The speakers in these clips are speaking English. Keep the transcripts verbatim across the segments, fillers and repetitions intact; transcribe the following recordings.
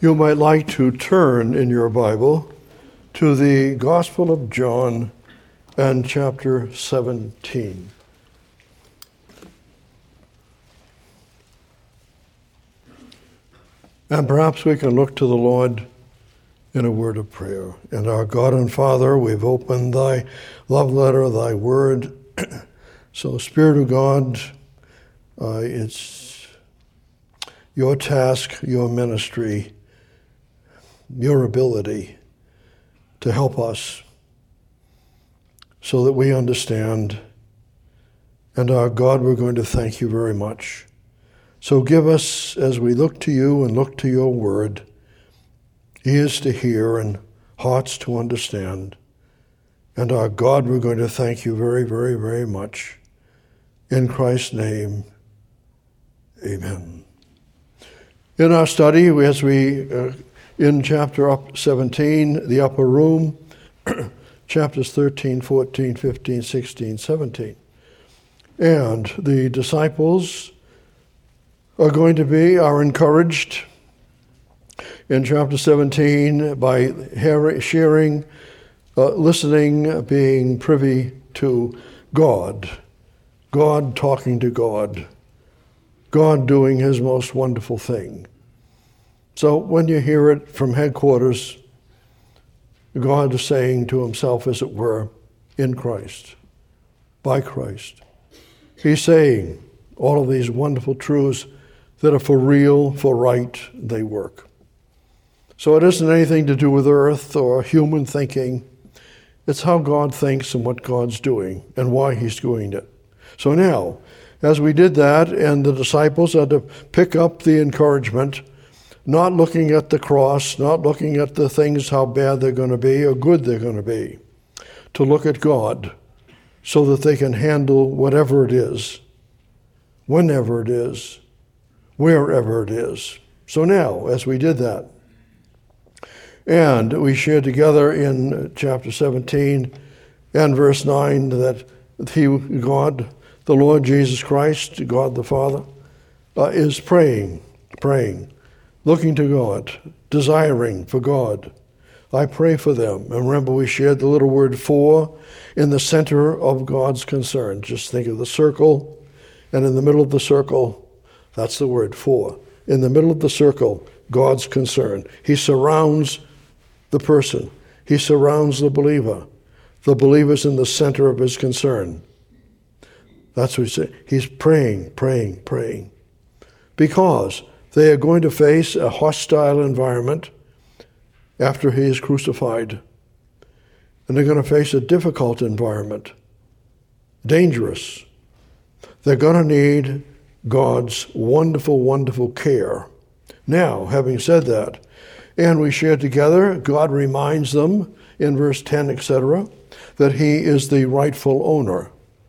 You might like to turn in your Bible to the Gospel of John and chapter seventeen. And perhaps we can look to the Lord in a word of prayer. And our God and Father, we've opened thy love letter, thy word. So, Spirit of God, uh, it's your task, your ministry, your ability to help us so that we understand. And our God, we're going to thank you very much. So give us, as we look to you and look to your word, ears to hear and hearts to understand. And our God, we're going to thank you very, very, very much. In Christ's name, amen. In our study, as we, uh, in chapter seventeen, the upper room, chapters thirteen, fourteen, fifteen, sixteen, seventeen. And the disciples are going to be, are encouraged in chapter seventeen by sharing, uh, listening, being privy to God. God talking to God. God doing his most wonderful thing. So when you hear it from headquarters, God is saying to himself, as it were, in Christ, by Christ. He's saying all of these wonderful truths that are for real, for right, they work. So it isn't anything to do with earth or human thinking. It's how God thinks and what God's doing and why he's doing it. So now, as we did that, and the disciples had to pick up the encouragement, not looking at the cross, not looking at the things, how bad they're going to be or good they're going to be, to look at God so that they can handle whatever it is, whenever it is, wherever it is. So now, as we did that, and we shared together in chapter seventeen and verse nine that he, God, the Lord Jesus Christ, God the Father, uh, is praying, praying, looking to God, desiring for God. I pray for them. And remember, we shared the little word for in the center of God's concern. Just think of the circle, and in the middle of the circle, that's the word for. In the middle of the circle, God's concern. He surrounds the person. He surrounds the believer. The believer's in the center of his concern. That's what he's saying. He's praying, praying, praying. Because they are going to face a hostile environment after he is crucified. And they're going to face a difficult environment. Dangerous. They're going to need God's wonderful, wonderful care. Now, having said that, and we share together, God reminds them in verse ten, et cetera, that he is the rightful owner.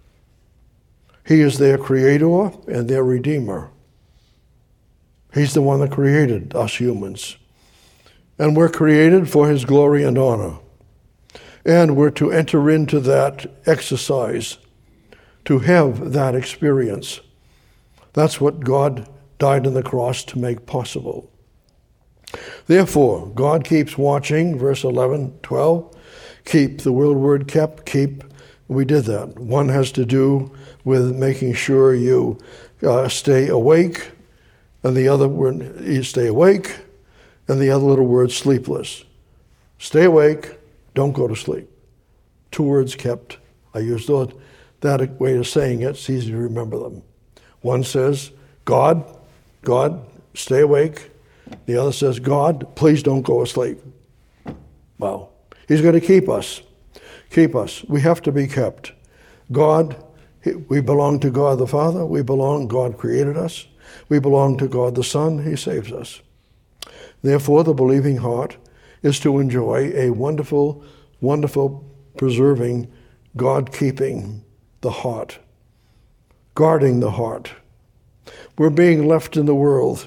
He is their creator and their redeemer. He's the one that created us humans. And we're created for his glory and honor. And we're to enter into that exercise, to have that experience. That's what God died on the cross to make possible. Therefore, God keeps watching, verse eleven, twelve, keep, the word word kept, keep. We did that. One has to do with making sure you uh, stay awake, and the other word, you stay awake, and the other little word, sleepless. Stay awake, don't go to sleep. Two words kept. I use that way of saying it. It's easy to remember them. One says, God, God, stay awake. The other says, God, please don't go asleep. Well, he's going to keep us. Keep us. We have to be kept. God, we belong to God the Father. We belong, God created us. We belong to God the Son. He saves us. Therefore, the believing heart is to enjoy a wonderful, wonderful preserving, God-keeping the heart, guarding the heart. We're being left in the world.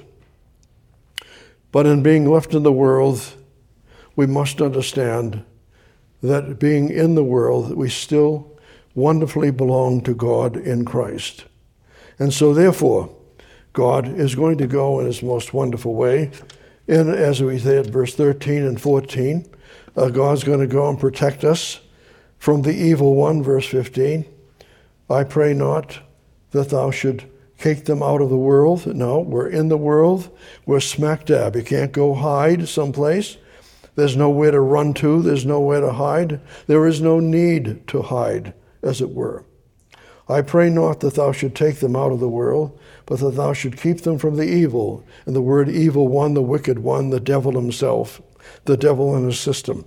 But in being left in the world, we must understand that being in the world, we still wonderfully belong to God in Christ. And so therefore, God is going to go in his most wonderful way And as we said, verse thirteen and fourteen, uh, God's going to go and protect us from the evil one, verse fifteen. I pray not that thou should take them out of the world. No, we're in the world. We're smack dab. You can't go hide someplace. There's nowhere to run to. There's nowhere to hide. There is no need to hide, as it were. I pray not that thou should take them out of the world, but that thou should keep them from the evil. And the word evil one, the wicked one, the devil himself, the devil and his system.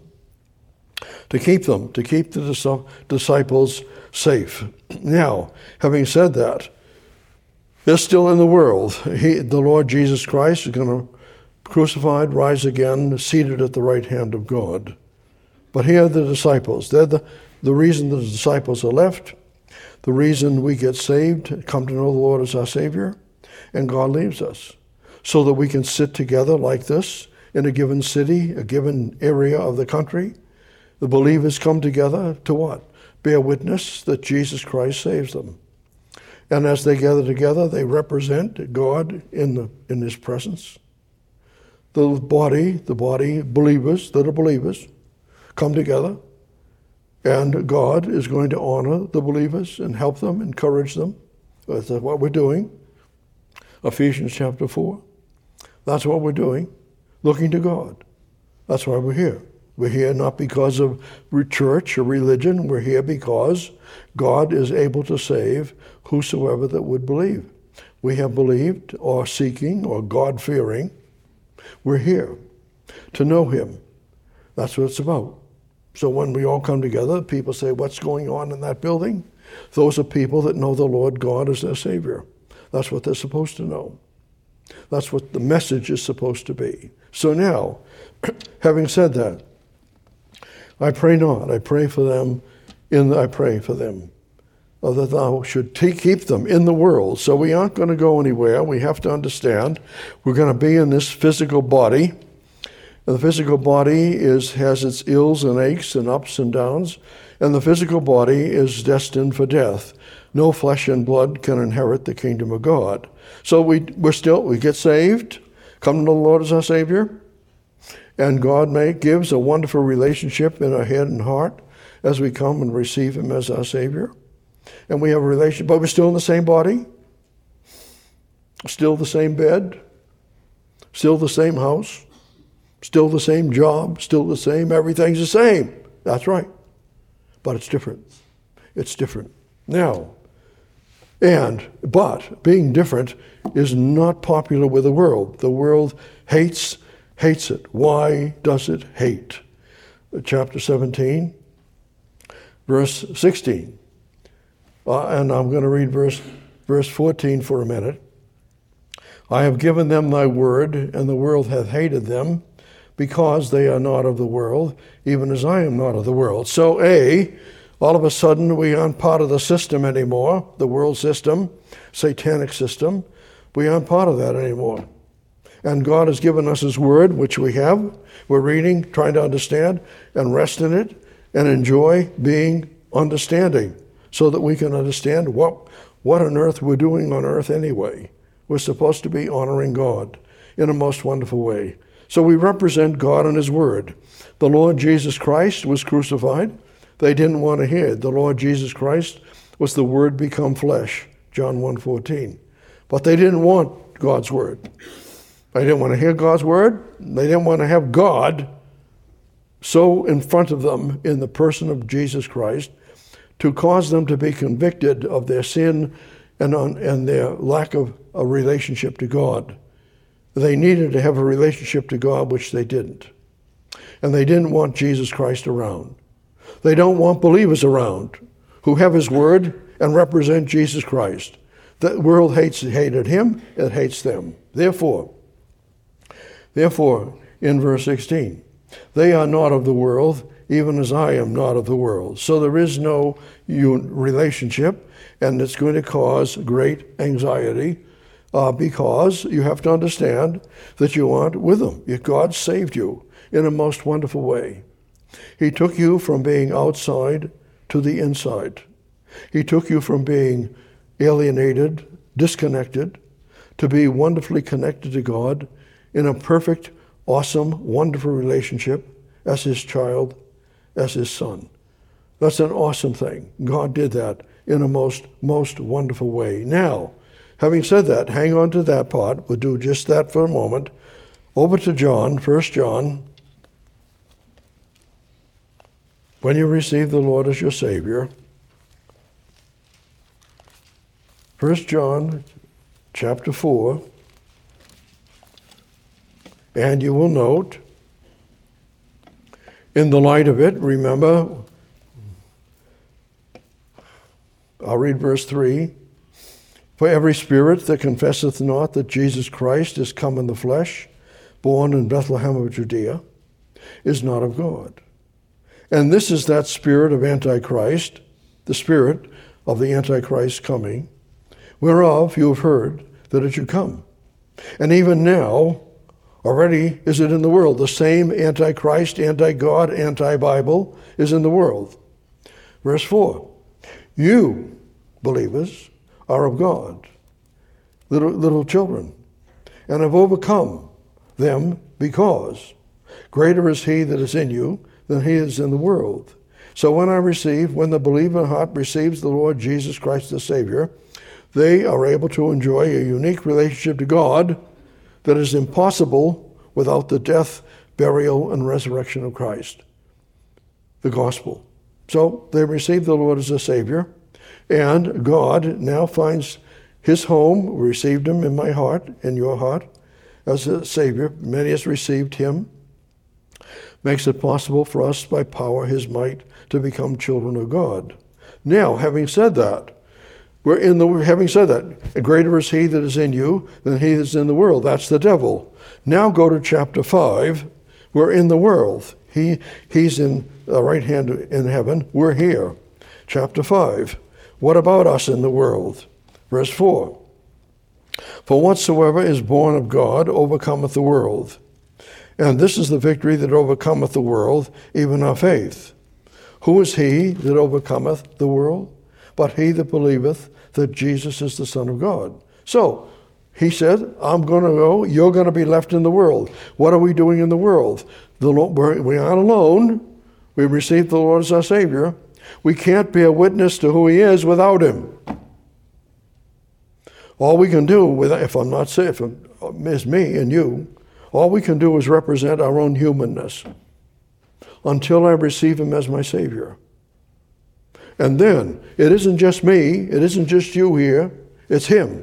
To keep them, to keep the disciples safe. Now, having said that, they're still in the world. He, the Lord Jesus Christ is going to crucified, rise again, seated at the right hand of God. But here are the disciples. They're the, the reason the disciples are left, the reason we get saved, come to know the Lord as our Savior, and God leaves us so that we can sit together like this in a given city, a given area of the country. The believers come together to what? Bear witness that Jesus Christ saves them. And as they gather together, they represent God in the, in His presence. The body, the body, believers that are believers, come together, and God is going to honor the believers and help them, encourage them. That's what we're doing. Ephesians chapter four. That's what we're doing, looking to God. That's why we're here. We're here not because of church or religion. We're here because God is able to save whosoever that would believe. We have believed or seeking or God-fearing. We're here to know Him. That's what it's about. So when we all come together, people say, what's going on in that building? Those are people that know the Lord God as their Savior. That's what they're supposed to know. That's what the message is supposed to be. So now, having said that, I pray not. I pray for them. In the, I pray for them uh, that thou should t- keep them in the world. So we aren't going to go anywhere. We have to understand we're going to be in this physical body. And the physical body is has its ills and aches and ups and downs. And the physical body is destined for death. No flesh and blood can inherit the kingdom of God. So we we're still we get saved, come to the Lord as our Savior. And God may gives a wonderful relationship in our head and heart as we come and receive Him as our Savior. And we have a relationship, but we're still in the same body, still the same bed, still the same house, still the same job, still the same, everything's the same. That's right. But it's different. It's different. Now, and, but being different is not popular with the world. The world hates Hates it. Why does it hate? Chapter seventeen, verse sixteen. Uh, and I'm going to read verse, verse fourteen for a minute. I have given them thy word, and the world hath hated them, because they are not of the world, even as I am not of the world. So, A, all of a sudden we aren't part of the system anymore, the world system, satanic system. We aren't part of that anymore. And God has given us His word, which we have. We're reading, trying to understand, and rest in it, and enjoy being understanding, so that we can understand what, what on earth we're doing on earth anyway. We're supposed to be honoring God in a most wonderful way. So we represent God and His word. The Lord Jesus Christ was crucified. They didn't want to hear it. The Lord Jesus Christ was the Word become flesh, John one fourteen. But they didn't want God's word. They didn't want to hear God's word. They didn't want to have God so in front of them in the person of Jesus Christ to cause them to be convicted of their sin and, on, and their lack of a relationship to God. They needed to have a relationship to God, which they didn't. And they didn't want Jesus Christ around. They don't want believers around who have His word and represent Jesus Christ. The world hates hated Him, it hates them. Therefore, Therefore, in verse sixteen, they are not of the world, even as I am not of the world. So there is no relationship, and it's going to cause great anxiety uh, because you have to understand that you aren't with them. God saved you in a most wonderful way. He took you from being outside to the inside. He took you from being alienated, disconnected, to be wonderfully connected to God in a perfect awesome, wonderful relationship as his child, as his son. That's an awesome thing. God did that in a most, most wonderful way. Now, having said that, hang on to that part. We'll do just that for a moment. Over to John, First John. When you receive the Lord as your Savior, First John chapter four, and you will note, in the light of it, remember, I'll read verse three. For every spirit that confesseth not that Jesus Christ is come in the flesh, born in Bethlehem of Judea, is not of God. And this is that spirit of Antichrist, the spirit of the Antichrist coming, whereof you have heard that it should come. And even now, already is it in the world. The same Antichrist, anti-God, anti-Bible is in the world. Verse four, you, believers, are of God, little, little children, and have overcome them, because greater is he that is in you than he is in the world. So when I receive, when the believer heart receives the Lord Jesus Christ the Savior, they are able to enjoy a unique relationship to God that is impossible without the death, burial, and resurrection of Christ, the gospel. So they receive the Lord as a Savior, and God now finds his home, received him in my heart, in your heart, as a Savior. Many has received him. Makes it possible for us by power, his might, to become children of God. Now, having said that, we're in the, having said that, greater is he that is in you than he that is in the world. That's the devil. Now go to chapter five. We're in the world. He, he's in the right hand in heaven. We're here. Chapter five. What about us in the world? Verse four. For whatsoever is born of God overcometh the world. And this is the victory that overcometh the world, even our faith. Who is he that overcometh the world? But he that believeth that Jesus is the Son of God. So, he said, I'm going to go, you're going to be left in the world. What are we doing in the world? The Lord, we're, we aren't alone. We received the Lord as our Savior. We can't be a witness to who he is without him. All we can do, if I'm not safe, is me and you, all we can do is represent our own humanness until I receive him as my Savior. And then, it isn't just me, it isn't just you here, it's him.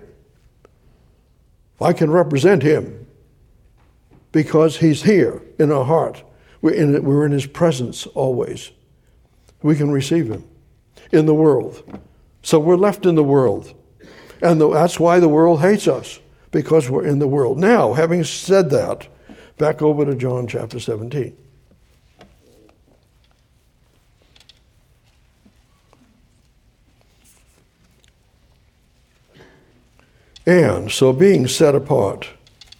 I can represent him because he's here in our heart. We're in, we're in his presence always. We can receive him in the world. So we're left in the world. And the, that's why the world hates us, because we're in the world. Now, having said that, back over to John chapter seventeen. And so being set apart,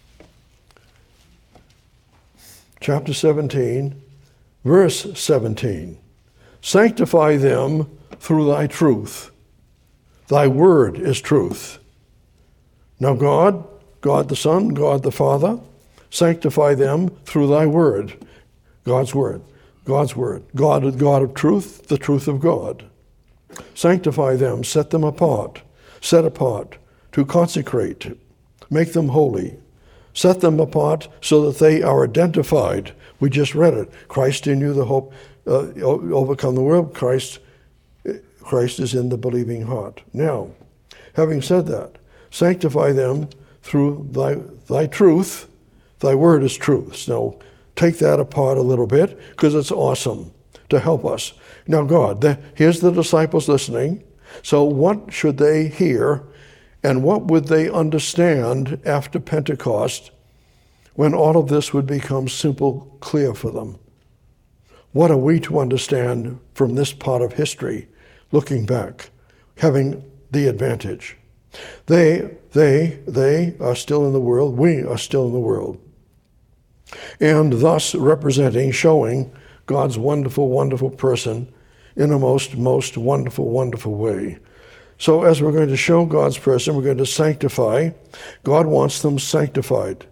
chapter seventeen, verse seventeen, sanctify them through thy truth. Thy word is truth. Now God, God the Son, God the Father, sanctify them through thy word, God's word, God's word. God is God of truth, the truth of God. Sanctify them, set them apart, set apart, to consecrate, make them holy, set them apart so that they are identified. We just read it. Christ in you, the hope, uh, overcome the world. Christ, Christ is in the believing heart. Now, having said that, sanctify them through thy, thy truth. Thy word is truth. So take that apart a little bit, because it's awesome to help us. Now, God, the, here's the disciples listening. So what should they hear? And what would they understand after Pentecost, when all of this would become simple, clear for them? What are we to understand from this part of history, looking back, having the advantage? They, they, they are still in the world. We are still in the world. And thus representing, showing God's wonderful, wonderful person in a most, most wonderful, wonderful way. So as we're going to show God's person, we're going to sanctify. God wants them sanctified.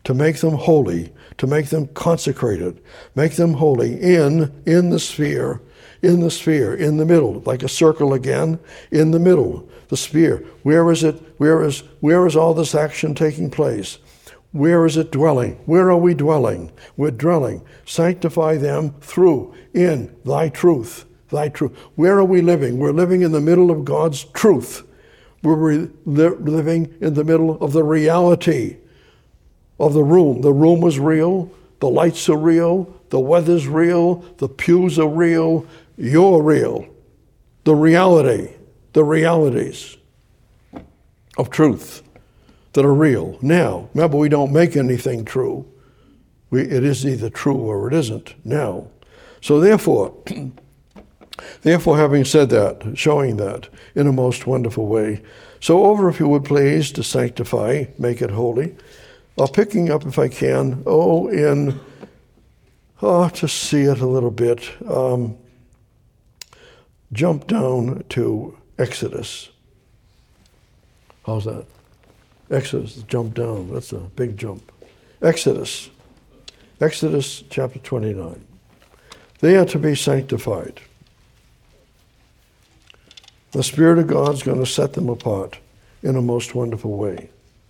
to make them holy, to make them consecrated, make them holy in, in the sphere, in the sphere, in the middle, like a circle again, in the middle, the sphere. Where is it? Where is, where is all this action taking place? Where is it dwelling? Where are we dwelling? We're dwelling. Sanctify them through, in thy truth, thy truth. Where are we living? We're living in the middle of God's truth. We're living in the middle of the reality of the room. The room was real. The lights are real. The weather's real. The pews are real. You're real. The reality, the realities of truth that are real. Now, remember, we don't make anything true. We, it is either true or it isn't now. So therefore, therefore, having said that, showing that in a most wonderful way, so over, if you would please, to sanctify, make it holy. Uh, picking up, if I can, oh, in, oh, to see it a little bit, um, jump down to Exodus. How's that? Exodus, jump down. That's a big jump. Exodus. Exodus chapter twenty-nine. They are to be sanctified. The Spirit of God's going to set them apart in a most wonderful way.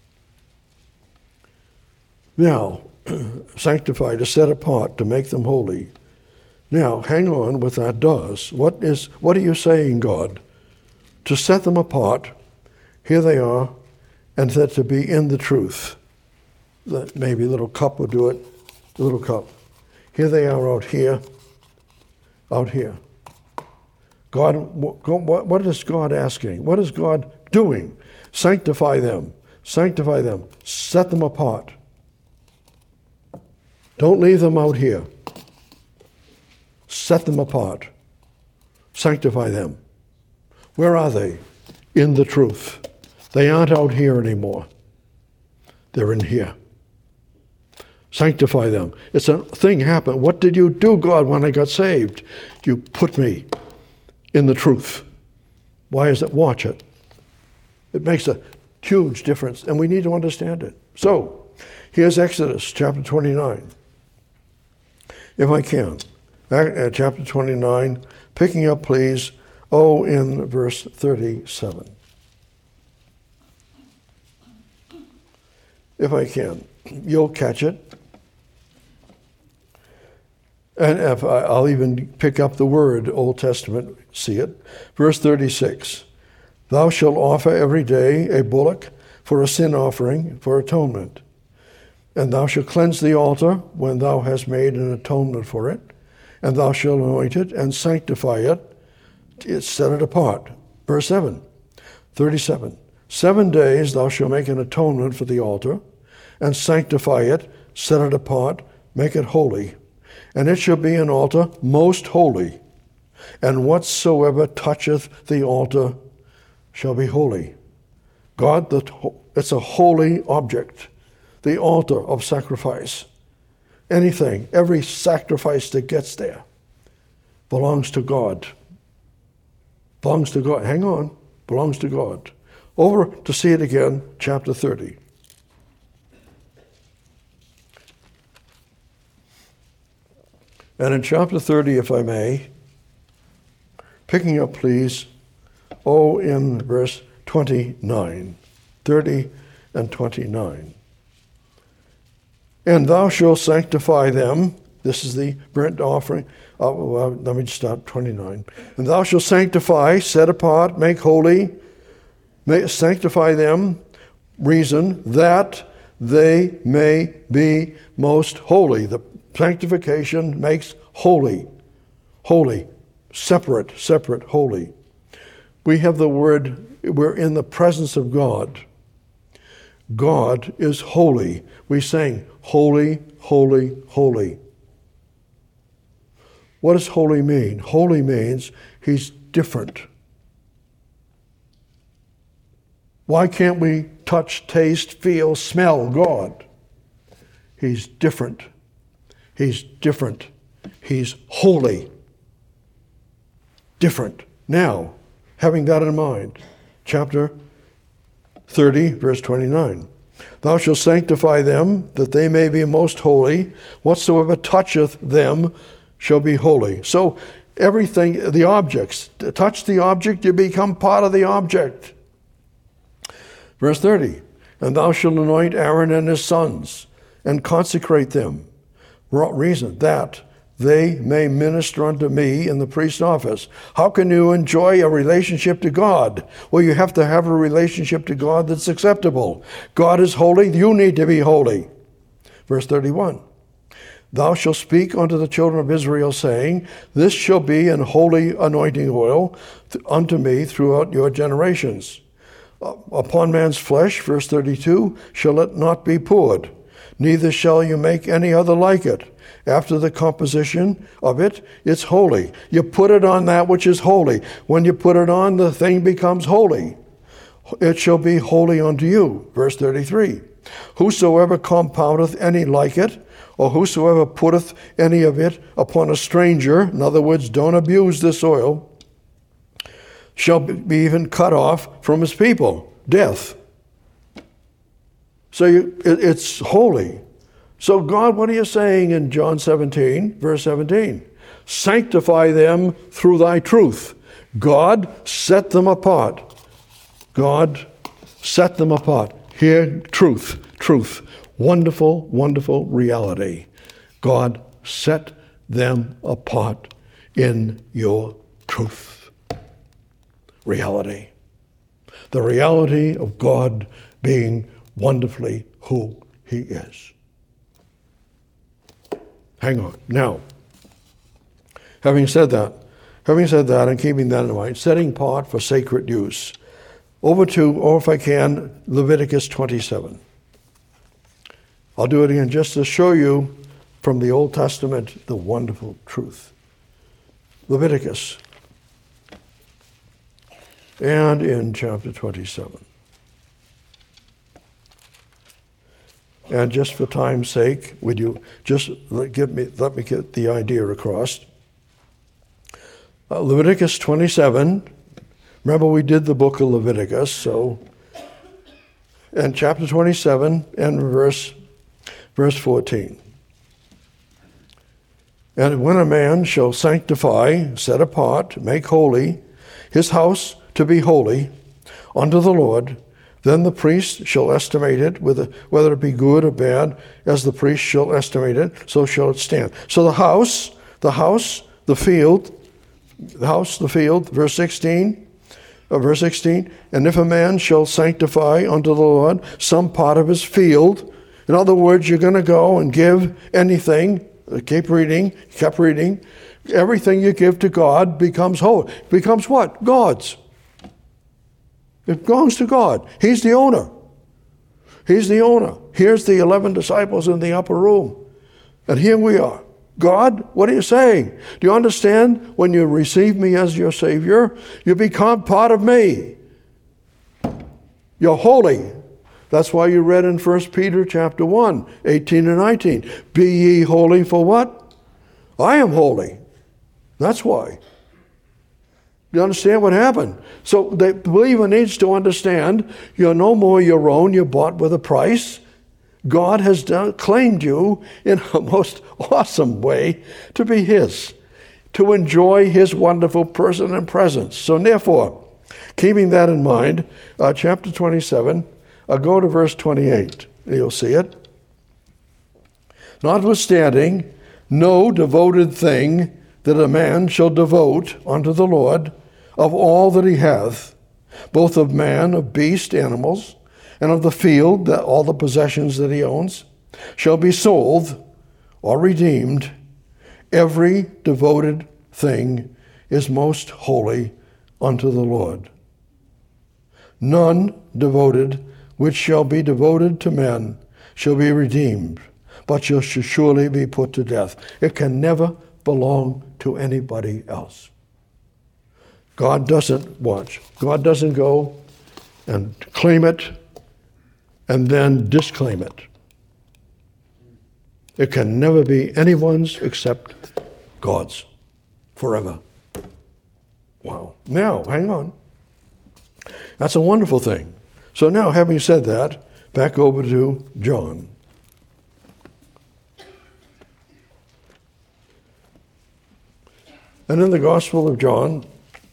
Now, sanctified is set apart to make them holy. Now, hang on with that does. What is, what are you saying, God? To set them apart, here they are, and that to be in the truth. That maybe a little cup will do it, a little cup. Here they are out here, out here. God, what is God asking? What is God doing? Sanctify them, sanctify them, set them apart. Don't leave them out here. Set them apart. Sanctify them. Where are they? In the truth. They aren't out here anymore. They're in here. Sanctify them. It's a thing happened. What did you do, God, when I got saved? You put me in the truth. Why is it? Watch it. It makes a huge difference, and we need to understand it. So, here's Exodus chapter twenty-nine. If I can. At chapter twenty-nine, picking up, please, oh, in verse thirty-seven. If I can. You'll catch it. And if I, I'll even pick up the word, Old Testament, see it. Verse thirty-six. Thou shalt offer every day a bullock for a sin offering, for atonement. And thou shalt cleanse the altar when thou hast made an atonement for it. And thou shalt anoint it and sanctify it, set it apart. Verse seven, thirty-seven. Seven days thou shalt make an atonement for the altar, and sanctify it, set it apart, make it holy. And it shall be an altar most holy. And whatsoever toucheth the altar shall be holy. God, the, it's a holy object, the altar of sacrifice. Anything, every sacrifice that gets there belongs to God. Belongs to God. Hang on. Belongs to God. Over to see it again, chapter thirty. And in chapter thirty, if I may, picking up, please, oh, in verse twenty-nine. thirty and twenty-nine. And thou shalt sanctify them. This is the burnt offering. Uh, well, let me just stop, twenty-nine. And thou shalt sanctify, set apart, make holy, make, sanctify them, reason, that they may be most holy. The sanctification makes holy, holy, separate, separate, holy. We have the word, we're in the presence of God. God is holy. We sing, holy, holy, holy. What does holy mean? Holy means he's different. Why can't we touch, taste, feel, smell God? He's different. He's different. He's holy. Different. Now, having that in mind, chapter thirty, verse twenty-nine. Thou shalt sanctify them, that they may be most holy. Whatsoever toucheth them shall be holy. So everything, the objects, touch the object, you become part of the object. Verse thirty, and thou shalt anoint Aaron and his sons, and consecrate them. What reason? That they may minister unto me in the priest's office. How can you enjoy a relationship to God? Well, you have to have a relationship to God that's acceptable. God is holy, you need to be holy. Verse thirty-one, thou shalt speak unto the children of Israel, saying, this shall be an holy anointing oil unto me throughout your generations. Upon man's flesh, verse thirty-two, shall it not be poured, neither shall you make any other like it. After the composition of it, it's holy. You put it on that which is holy. When you put it on, the thing becomes holy. It shall be holy unto you. Verse thirty-three, whosoever compoundeth any like it, or whosoever putteth any of it upon a stranger, in other words, don't abuse this oil, shall be even cut off from his people. Death. So you, it, it's holy. So God, what are you saying in John seventeen, verse seventeen? Sanctify them through thy truth. God set them apart. God set them apart. Here, truth, truth. Wonderful, wonderful reality. God set them apart in your truth. Reality. The reality of God being wonderfully who he is. Hang on. Now, having said that, having said that and keeping that in mind, setting apart for sacred use, over to, or if I can, Leviticus twenty-seven. I'll do it again just to show you from the Old Testament the wonderful truth. Leviticus. And in chapter twenty-seven. And just for time's sake, would you just let, give me, let me get the idea across. Uh, Leviticus twenty-seven. Remember, we did the book of Leviticus, so, and chapter twenty-seven and verse, verse fourteen. And when a man shall sanctify, set apart, make holy, his house to be holy unto the Lord, then the priest shall estimate it, whether it be good or bad, as the priest shall estimate it, so shall it stand. So the house, the house, the field, the house, the field, verse sixteen, uh, verse sixteen, and if a man shall sanctify unto the Lord some part of his field, in other words, you're going to go and give anything, keep reading, kept reading, everything you give to God becomes holy. Becomes what? God's. It belongs to God. He's the owner. He's the owner. Here's the eleven disciples in the upper room. And here we are. God, what are you saying? Do you understand? When you receive me as your Savior, you become part of me. You're holy. That's why you read in First Peter chapter one, eighteen and nineteen. Be ye holy for what? I am holy. That's why. You understand what happened? So the believer needs to understand you're no more your own, you're bought with a price. God has done, claimed you in a most awesome way to be his, to enjoy his wonderful person and presence. So therefore, keeping that in mind, uh, chapter twenty-seven, I'll go to verse twenty-eight. You'll see it. Notwithstanding, no devoted thing that a man shall devote unto the Lord of all that he hath, both of man, of beast, animals, and of the field, that all the possessions that he owns, shall be sold or redeemed. Every devoted thing is most holy unto the Lord. None devoted which shall be devoted to men shall be redeemed, but shall surely be put to death. It can never belong to anybody else. God doesn't watch. God doesn't go and claim it and then disclaim it. It can never be anyone's except God's forever. Wow. Now, hang on. That's a wonderful thing. So now, having said that, back over to John. And in the Gospel of John,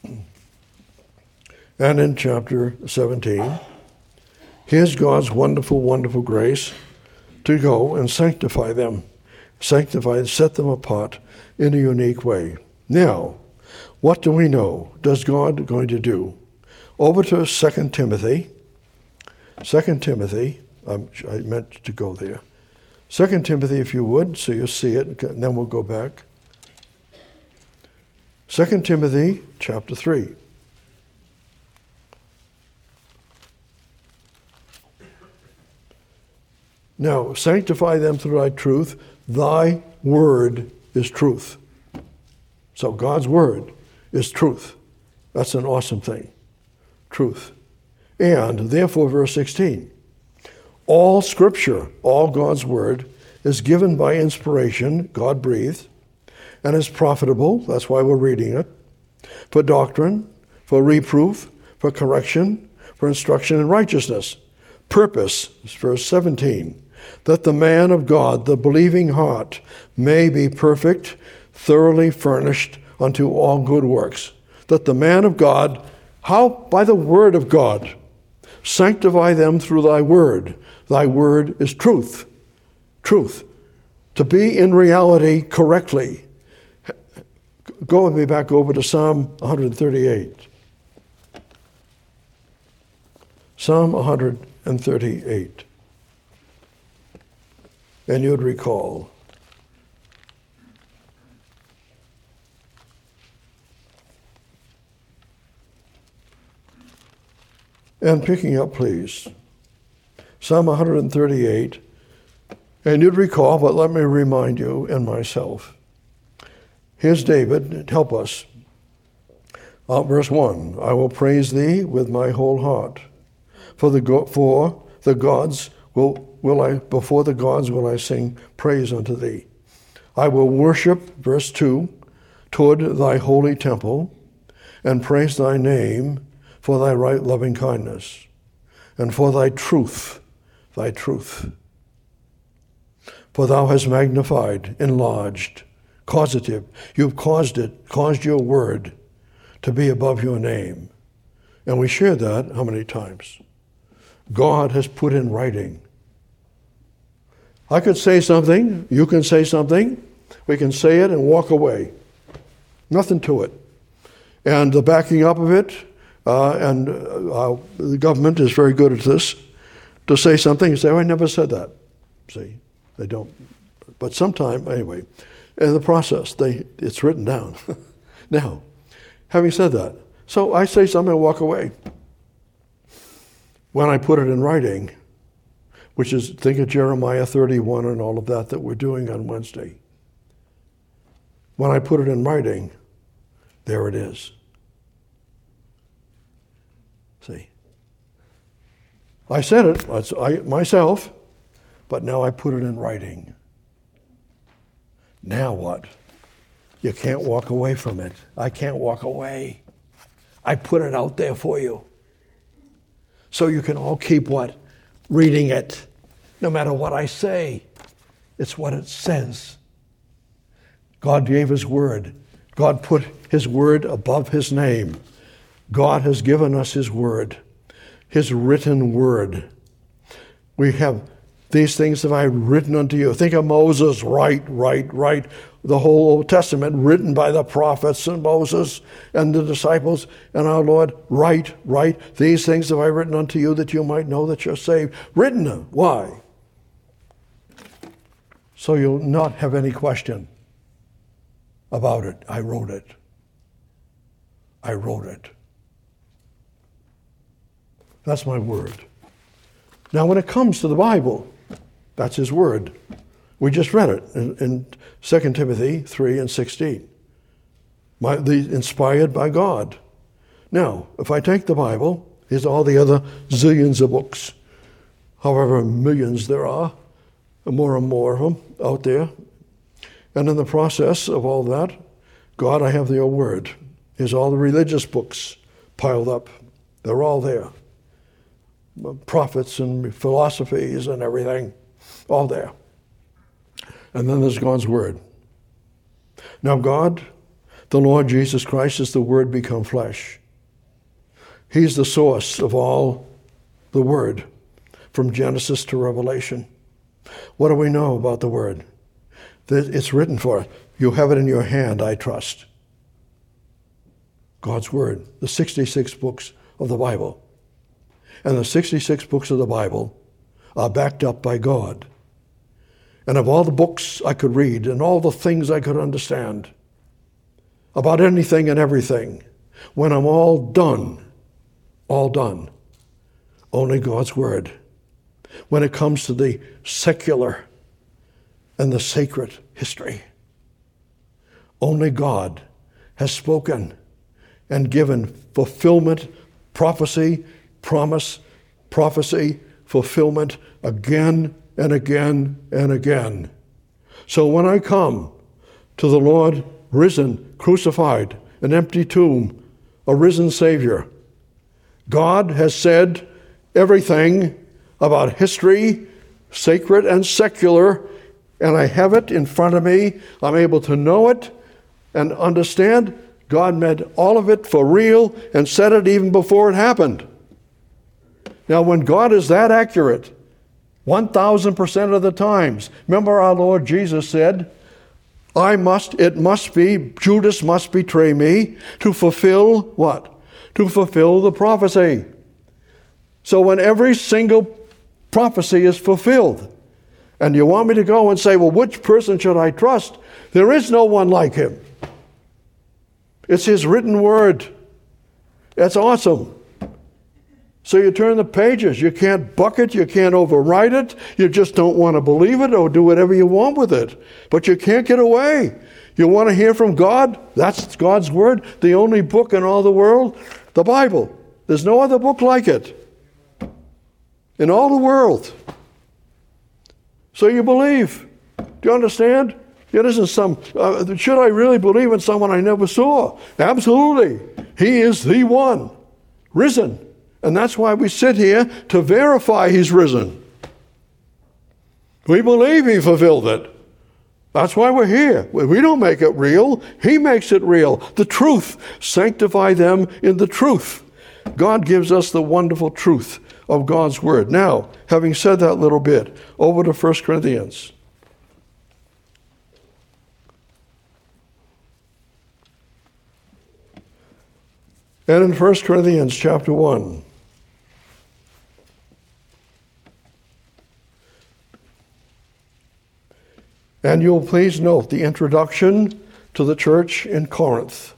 and in chapter seventeen, here's God's wonderful, wonderful grace to go and sanctify them, sanctify, set them apart in a unique way. Now, what do we know? Does God going to do? Over to Second Timothy. Second Timothy, um, I meant to go there. Second Timothy, if you would, so you'll see it, and then we'll go back. Second Timothy, chapter three. Now, sanctify them through thy truth. Thy word is truth. So God's word is truth. That's an awesome thing. Truth. And therefore, verse sixteen, all scripture, all God's word, is given by inspiration, God breathed, and is profitable, that's why we're reading it, for doctrine, for reproof, for correction, for instruction in righteousness. Purpose, verse seventeen, that the man of God, the believing heart, may be perfect, thoroughly furnished unto all good works. That the man of God, how? By the word of God. Sanctify them through thy word. Thy word is truth. Truth. To be in reality correctly. Go with me back over to Psalm one thirty-eight. Psalm one thirty-eight. And you'd recall. And picking up, please, Psalm one thirty-eight. And you'd recall, but let me remind you and myself. Here's David, help us. Uh, verse one, I will praise thee with my whole heart. For the go- for the gods will will I before the gods will I sing praise unto thee. I will worship, verse two, toward thy holy temple, and praise thy name for thy right loving kindness, and for thy truth, thy truth. For thou hast magnified, enlarged, causative. You've caused it, caused your word to be above your name. And we shared that how many times? God has put in writing. I could say something, you can say something, we can say it and walk away. Nothing to it. And the backing up of it, uh, and uh, the government is very good at this, to say something and say, oh, I never said that. See, they don't. But sometime, anyway, in the process, they it's written down. Now, having said that, so I say something and walk away. When I put it in writing, which is, think of Jeremiah thirty-one and all of that that we're doing on Wednesday. When I put it in writing, there it is. See? I said it I, myself, but now I put it in writing. Now what? You can't walk away from it. I can't walk away. I put it out there for you. So you can all keep what? Reading it. No matter what I say, it's what it says. God gave his word. God put his word above his name. God has given us his word, his written word. We have these things have I written unto you. Think of Moses, write, write, write. The whole Old Testament written by the prophets and Moses and the disciples and our Lord. Write, write. These things have I written unto you that you might know that you're saved. Written them. Why? So you'll not have any question about it. I wrote it. I wrote it. That's my word. Now when it comes to the Bible, that's his word. We just read it in, in Second Timothy three and sixteen. My, the, inspired by God. Now, if I take the Bible, here's all the other zillions of books, however millions there are, more and more of them out there. And in the process of all that, God, I have your word. Here's all the religious books piled up. They're all there. prophets and philosophies and everything, all there. And then there's God's Word. Now God, the Lord Jesus Christ, is the Word become flesh. He's the source of all the Word, from Genesis to Revelation. What do we know about the Word? That it's written for us. You have it in your hand, I trust. God's Word, the sixty-six books of the Bible. And the sixty-six books of the Bible are backed up by God. And of all the books I could read and all the things I could understand about anything and everything, when I'm all done, all done, only God's Word. When it comes to the secular and the sacred history, only God has spoken and given fulfillment, prophecy, promise, prophecy, fulfillment again and again and again. So when I come to the Lord risen, crucified, an empty tomb, a risen Savior, God has said everything about history, sacred and secular, and I have it in front of me. I'm able to know it and understand. God meant all of it for real and said it even before it happened. Now, when God is that accurate, one thousand percent of the times, remember our Lord Jesus said, I must, it must be, Judas must betray me to fulfill what? To fulfill the prophecy. So when every single prophecy is fulfilled, and you want me to go and say, well, which person should I trust? There is no one like him. It's his written word. That's awesome. So you turn the pages. You can't buck it. You can't overwrite it. You just don't want to believe it or do whatever you want with it. But you can't get away. You want to hear from God? That's God's word. The only book in all the world, the Bible. There's no other book like it in all the world. So you believe. Do you understand? It isn't some, uh, should I really believe in someone I never saw? Absolutely. He is the one, risen. And that's why we sit here to verify he's risen. We believe he fulfilled it. That's why we're here. We don't make it real. He makes it real. The truth. Sanctify them in the truth. God gives us the wonderful truth of God's word. Now, having said that little bit, over to First Corinthians. And in First Corinthians chapter one, and you'll please note the introduction to the church in Corinth.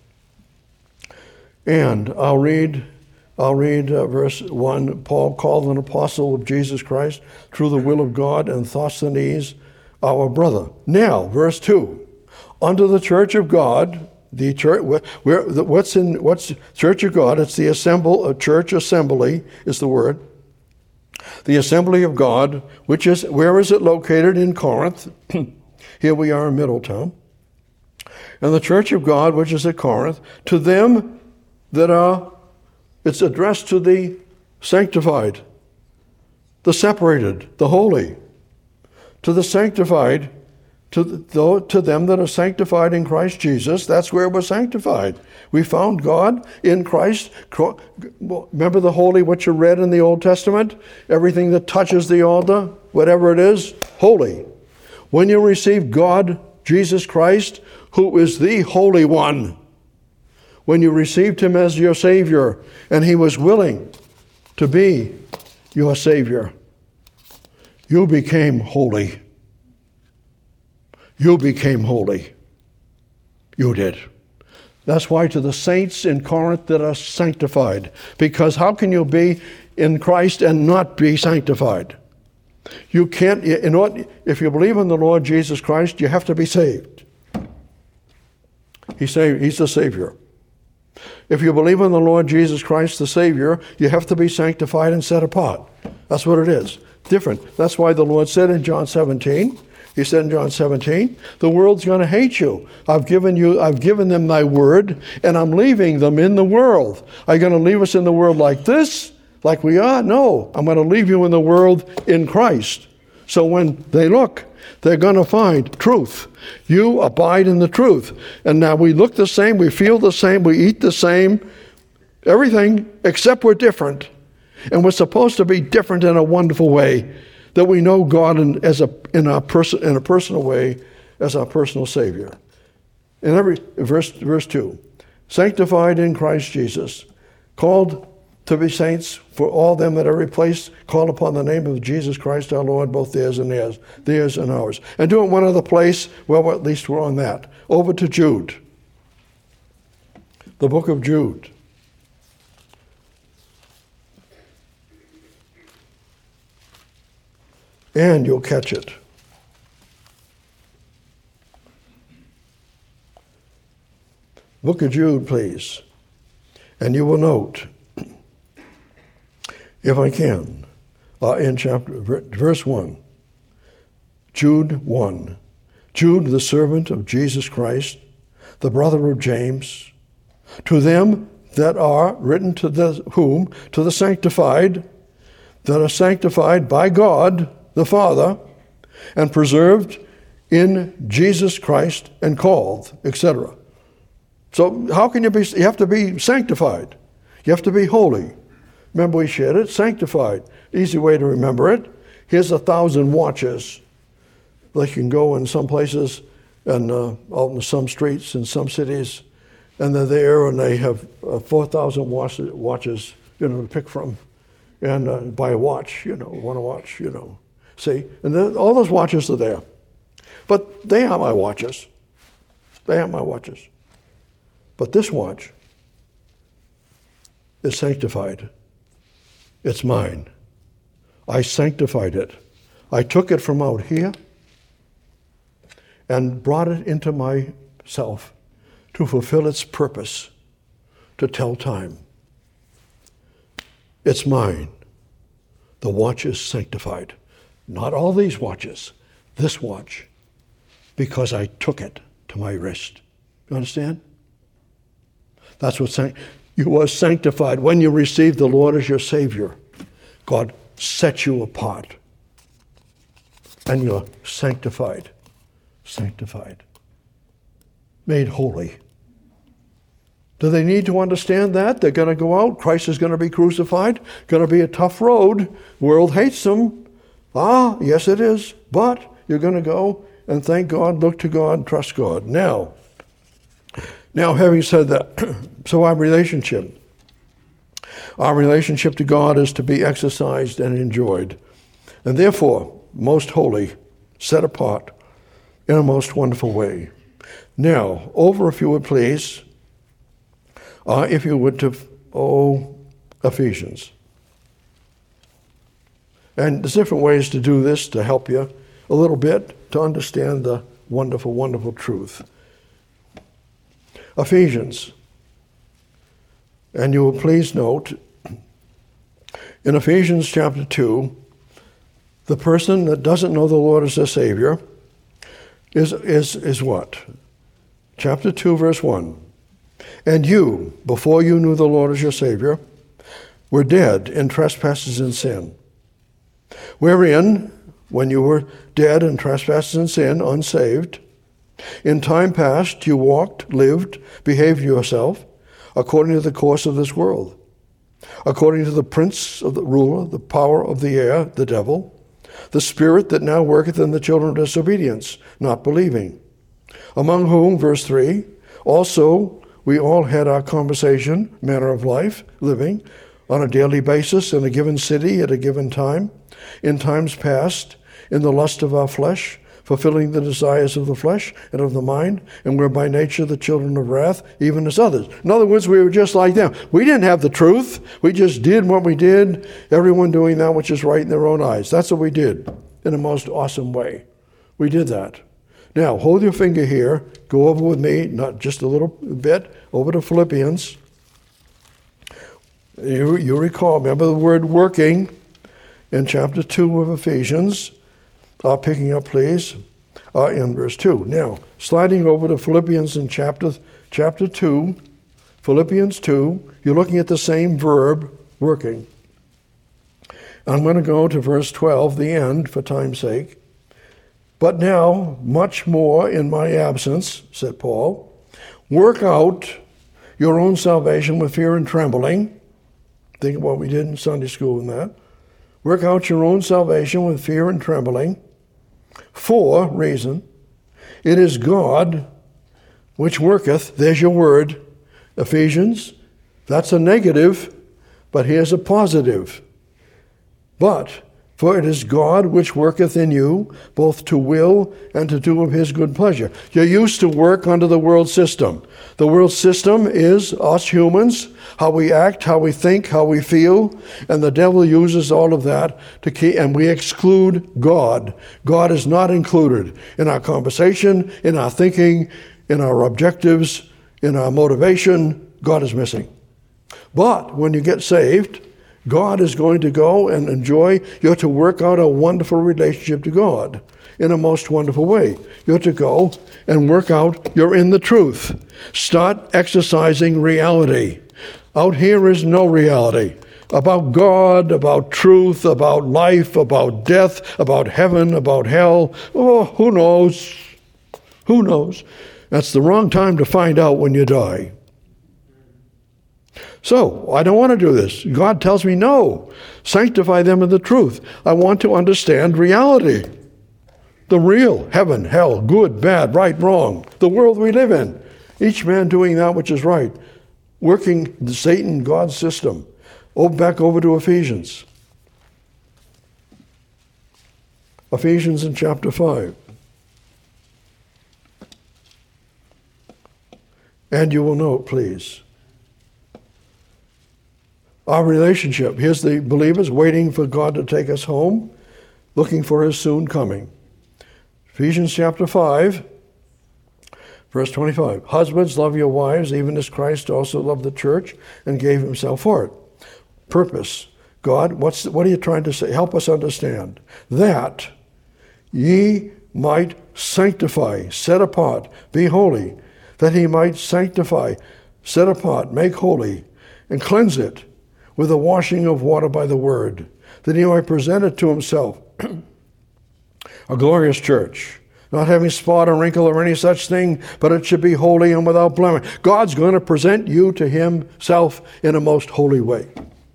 And I'll read, I'll read uh, verse one. Paul, called an apostle of Jesus Christ through the will of God, and Sosthenes, our brother. Now, verse two. Unto the church of God, the church, where, what's in what's church of God? It's the assemble, a church assembly is the word. The assembly of God, which is, where is it located? In Corinth. Here we are in Middletown. And the church of God, which is at Corinth, to them that are, it's addressed to the sanctified, the separated, the holy, to the sanctified, to, the, to them that are sanctified in Christ Jesus. That's where we're sanctified. We found God in Christ. Remember the holy, what you read in the Old Testament? Everything that touches the altar, whatever it is, holy. When you receive God, Jesus Christ, who is the Holy One, when you received him as your Savior, and he was willing to be your Savior, you became holy. You became holy. You did. That's why to the saints in Corinth that are sanctified, because how can you be in Christ and not be sanctified? You can't, in order, if you believe in the Lord Jesus Christ, you have to be saved. He say, he's the Savior. If you believe in the Lord Jesus Christ, the Savior, you have to be sanctified and set apart. That's what it is. Different. That's why the Lord said in John seventeen, he said in John seventeen, the world's going to hate you. I've given you, I've given them thy word, and I'm leaving them in the world. Are you going to leave us in the world like this, like we are? No, I'm going to leave you in the world in Christ. So when they look, they're going to find truth. You abide in the truth. And now we look the same, we feel the same, we eat the same, everything except we're different. And we're supposed to be different in a wonderful way, that we know God in, as a, in, our person, in a personal way as our personal Savior. In every verse, verse two, sanctified in Christ Jesus, called to be saints for all them that are replaced, call upon the name of Jesus Christ our Lord, both theirs and theirs, theirs and ours. And do it one other place, well, at least we're on that. Over to Jude, the book of Jude. And you'll catch it. Book of Jude, please. And you will note, if I can, uh, in chapter verse one, Jude one. Jude, the servant of Jesus Christ, the brother of James, to them that are written to the whom, to the sanctified, that are sanctified by God the Father, and preserved in Jesus Christ, and called, et cetera. So how can you be, you have to be sanctified. You have to be holy. Remember we shared it, sanctified. Easy way to remember it. Here's a thousand watches. They can go in some places and uh, out in some streets in some cities, and they're there and they have uh, four thousand watches, you know, to pick from, and uh, buy a watch, you know, want a watch, you know. See, and then all those watches are there. But they are my watches. They are my watches. But this watch is sanctified. It's mine. I sanctified it. I took it from out here and brought it into myself to fulfill its purpose, to tell time. It's mine. The watch is sanctified. Not all these watches, this watch, because I took it to my wrist. You understand? That's what sanct- you were sanctified when you received the Lord as your Savior. God set you apart. And you're sanctified. Sanctified. Made holy. Do they need to understand that? They're going to go out. Christ is going to be crucified. Going to be a tough road. The world hates them. Ah, yes it is. But you're going to go and thank God, look to God, trust God. Now, now having said that, so our relationship, our relationship to God is to be exercised and enjoyed. And therefore, most holy, set apart in a most wonderful way. Now, over if you would please, uh, if you would to, oh, Ephesians. And there's different ways to do this to help you a little bit to understand the wonderful, wonderful truth. Ephesians. And you will please note, in Ephesians chapter two, the person that doesn't know the Lord as their Savior is, is, is what? Chapter two, verse one. And you, before you knew the Lord as your Savior, were dead in trespasses and sin, wherein, when you were dead in trespasses and sin, unsaved, in time past you walked, lived, behaved yourself according to the course of this world, according to the prince of the ruler, the power of the air, the devil, the spirit that now worketh in the children of disobedience, not believing, among whom, verse three, also we all had our conversation, manner of life, living, on a daily basis in a given city at a given time, in times past, in the lust of our flesh, fulfilling the desires of the flesh and of the mind, and we're by nature the children of wrath, even as others. In other words, we were just like them. We didn't have the truth. We just did what we did, everyone doing that which is right in their own eyes. That's what we did in a most awesome way. We did that. Now, hold your finger here. Go over with me, not just a little bit, over to Philippians. You, you recall, remember the word working in chapter two of Ephesians. Uh, picking up, please, uh, in verse two. Now, sliding over to Philippians in chapter chapter two, Philippians two, you're looking at the same verb, working. I'm going to go to verse twelve, the end, for time's sake. But now, much more in my absence, said Paul, work out your own salvation with fear and trembling. Think of what we did in Sunday school in that. Work out your own salvation with fear and trembling. For, reason, it is God which worketh, there's your word, Ephesians. That's a negative, but here's a positive. But, for it is God which worketh in you, both to will and to do of his good pleasure. You're used to work under the world system. The world system is us humans, how we act, how we think, how we feel, and the devil uses all of that to keep, and we exclude God. God is not included in our conversation, in our thinking, in our objectives, in our motivation. God is missing. But when you get saved, God is going to go and enjoy. You're to work out a wonderful relationship to God in a most wonderful way. You're to go and work out, you're in the truth. Start exercising reality. Out here is no reality. About God, about truth, about life, about death, about heaven, about hell. Oh, who knows? Who knows? That's the wrong time to find out when you die. So, I don't want to do this. God tells me, no, sanctify them in the truth. I want to understand reality. The real, heaven, hell, good, bad, right, wrong. The world we live in. Each man doing that which is right. Working the Satan, God's system. Oh, back over to Ephesians. Ephesians in chapter five. And you will note, please, our relationship. Here's the believers waiting for God to take us home, looking for his soon coming. Ephesians chapter five, verse twenty-five. Husbands, love your wives, even as Christ also loved the church and gave himself for it. Purpose. God, what's what are you trying to say? Help us understand. That ye might sanctify, set apart, be holy, that he might sanctify, set apart, make holy, and cleanse it with the washing of water by the word, that he might present it to himself, a glorious church, not having spot or wrinkle or any such thing, but it should be holy and without blemish. God's going to present you to himself in a most holy way.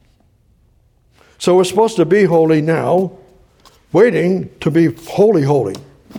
So we're supposed to be holy now, waiting to be holy, holy,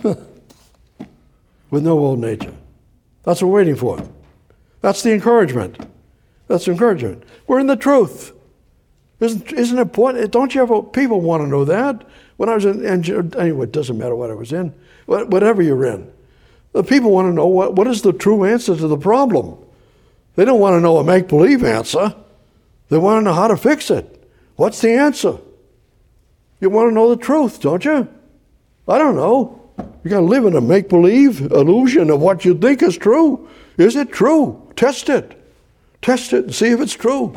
with no old nature. That's what we're waiting for. That's the encouragement. That's the encouragement. We're in the truth. Isn't, isn't it important? Don't you ever, people want to know that? When I was in, anyway, it doesn't matter what I was in, whatever you're in. The people want to know what, what is the true answer to the problem. They don't want to know a make-believe answer. They want to know how to fix it. What's the answer? You want to know the truth, don't you? I don't know. You got to live in a make-believe illusion of what you think is true. Is it true? Test it. Test it and see if it's true.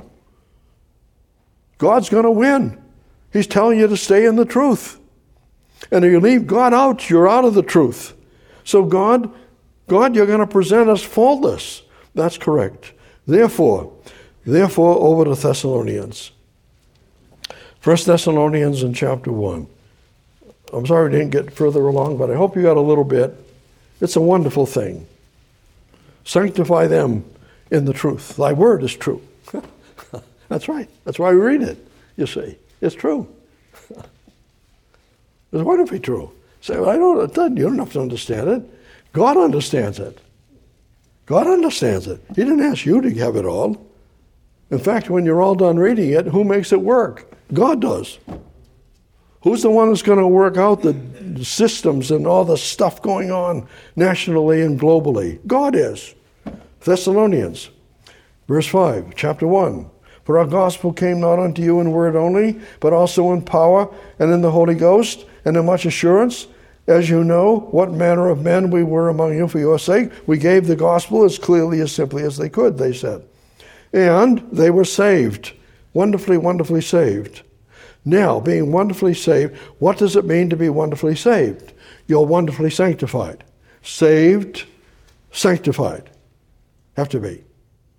God's going to win. He's telling you to stay in the truth. And if you leave God out, you're out of the truth. So God, God, you're going to present us faultless. That's correct. Therefore, therefore, over to Thessalonians. First Thessalonians in chapter one. I'm sorry we didn't get further along, but I hope you got a little bit. It's a wonderful thing. Sanctify them in the truth. Thy word is true. That's right. That's why we read it, you see. It's true. It's wonderfully true. Say, well, I don't, it doesn't, you don't have to understand it. God understands it. God understands it. He didn't ask you to have it all. In fact, when you're all done reading it, who makes it work? God does. Who's the one that's going to work out the systems and all the stuff going on nationally and globally? God is. Thessalonians, verse five, chapter one. For our gospel came not unto you in word only, but also in power and in the Holy Ghost and in much assurance, as you know what manner of men we were among you for your sake. We gave the gospel as clearly, as simply as they could, they said. And they were saved, wonderfully, wonderfully saved. Now, being wonderfully saved, what does it mean to be wonderfully saved? You're wonderfully sanctified. Saved, sanctified. Have to be.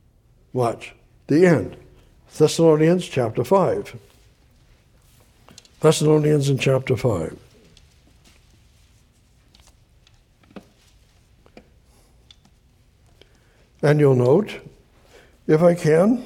Watch. The end. Thessalonians chapter five. Thessalonians in chapter five. And you'll note, if I can,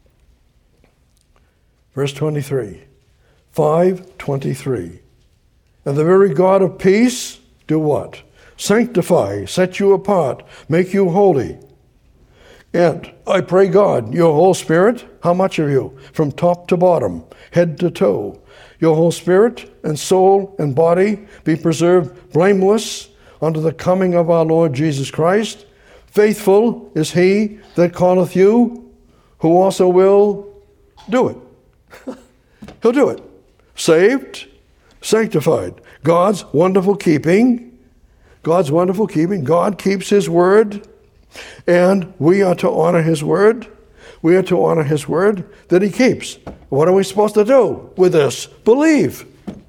verse twenty-three, five twenty-three. And the very God of peace, do what? Sanctify, set you apart, make you holy. And I pray God, your whole spirit, how much of you? From top to bottom, head to toe. Your whole spirit and soul and body be preserved blameless unto the coming of our Lord Jesus Christ. Faithful is he that calleth you, who also will do it. He'll do it. Saved, sanctified. God's wonderful keeping. God's wonderful keeping. God keeps his word, and we are to honor his word. We are to honor his word that he keeps. What are we supposed to do with this? Believe.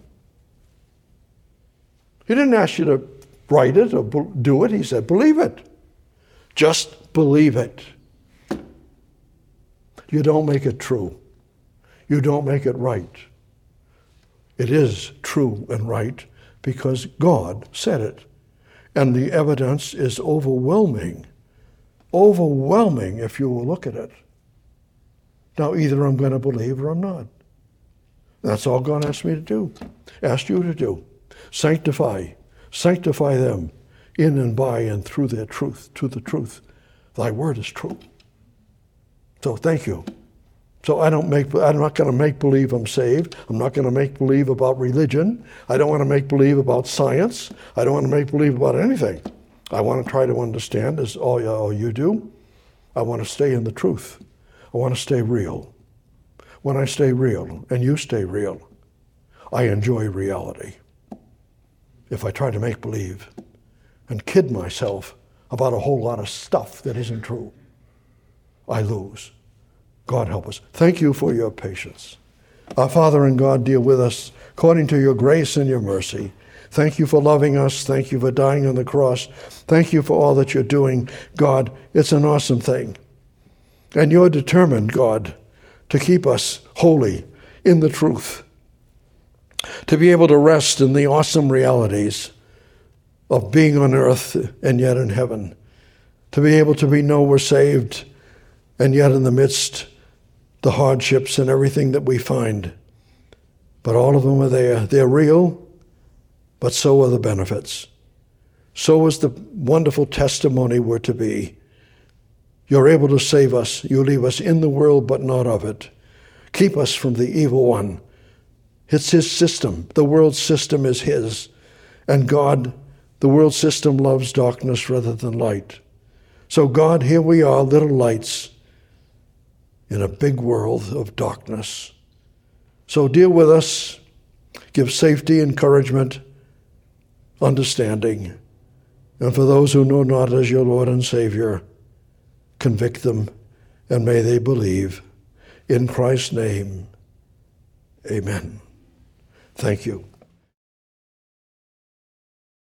He didn't ask you to write it or do it. He said, believe it. Just believe it. You don't make it true. You don't make it right. It is true and right because God said it. And the evidence is overwhelming. Overwhelming if you will look at it. Now, either I'm going to believe or I'm not. That's all God asked me to do. Asked you to do. Sanctify. Sanctify them in and by and through their truth, to the truth. Thy word is true. So thank you. So I don't make, I'm not going to make believe I'm saved. I'm not going to make believe about religion. I don't want to make believe about science. I don't want to make believe about anything. I want to try to understand, as all you, all you do. I want to stay in the truth. I want to stay real. When I stay real, and you stay real, I enjoy reality. If I try to make believe and kid myself about a whole lot of stuff that isn't true, I lose. God help us. Thank you for your patience. Our Father and God, deal with us according to your grace and your mercy. Thank you for loving us. Thank you for dying on the cross. Thank you for all that you're doing. God, it's an awesome thing. And you're determined, God, to keep us holy in the truth, to be able to rest in the awesome realities of being on earth and yet in heaven, to be able to be know we're saved and yet in the midst the hardships and everything that we find. But all of them are there. They're real, but so are the benefits. So is the wonderful testimony we're to be. You're able to save us. You leave us in the world, but not of it. Keep us from the evil one. It's his system. The world system is his. And God, the world system loves darkness rather than light. So God, here we are, little lights in a big world of darkness. So deal with us. Give safety, encouragement, understanding. And for those who know not as your Lord and Savior, convict them, and may they believe. In Christ's name, amen. Thank you.